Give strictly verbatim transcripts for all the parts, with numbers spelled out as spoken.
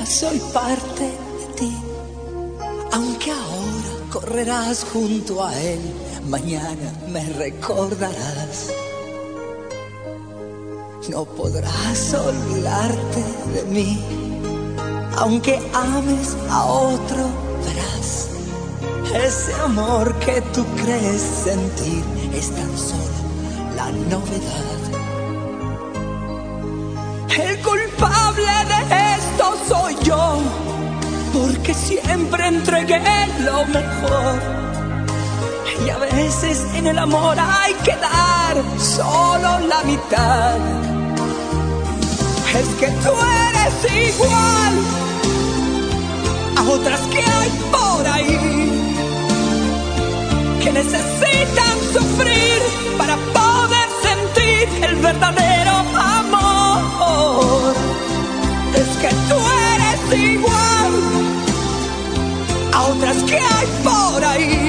soy parte de ti. Aunque ahora correrás junto a él, mañana me recordarás. No podrás olvidarte de mí. Aunque ames a otro, verás. Ese amor que tú crees sentir es tan solo la novedad. El culpable de esto soy yo, porque siempre entregué lo mejor. Y a veces en el amor hay que dar solo la mitad. Es que tú eres igual a otras que hay por ahí, que necesitan sufrir para poder sentir el verdadero amor. Es que tú eres igual a otras que hay por ahí,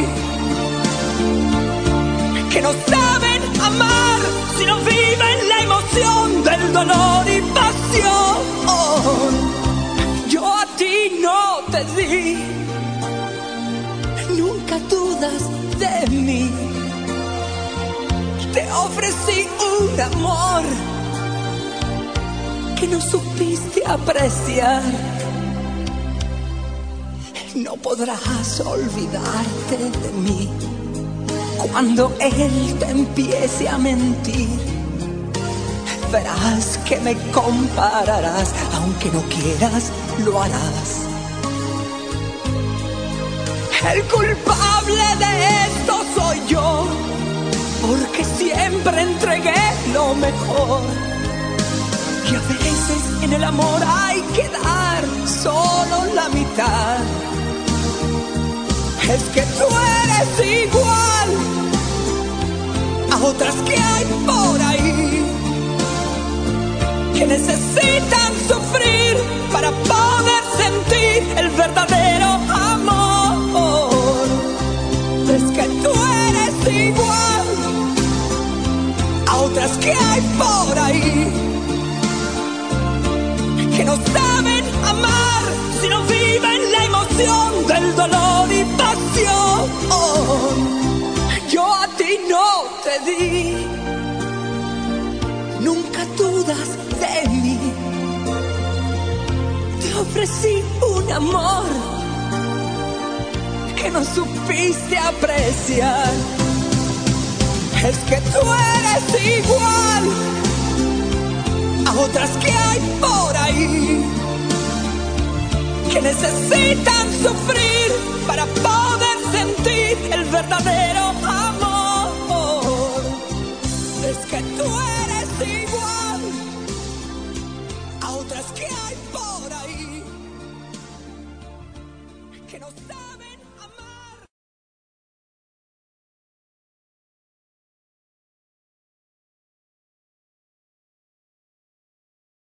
que no saben amar si no viven la emoción del dolor y pasión. Yo a ti no te di, nunca dudas de mí. Te ofrecí un amor que no supiste apreciar. No podrás olvidarte de mí cuando él te empiece a mentir. Verás que me compararás, aunque no quieras, lo harás. El culpable de esto soy yo, porque siempre entregué lo mejor. Y a veces en el amor hay que dar solo la mitad. Es que tú eres igual a otras que hay por ahí, que necesitan sufrir para poder sentir el verdadero amor. Es que tú eres igual a otras que hay por ahí, que no saben amar si no viven la emoción del dolor y pasión. Yo a ti no te di, nunca dudas de mí. Te ofrecí un amor que no supiste apreciar. Es que tú eres igual a otras que hay por ahí, que necesitan sufrir para poder sentir el verdadero amor. Es que tú eres igual a otras que hay por ahí, que no saben.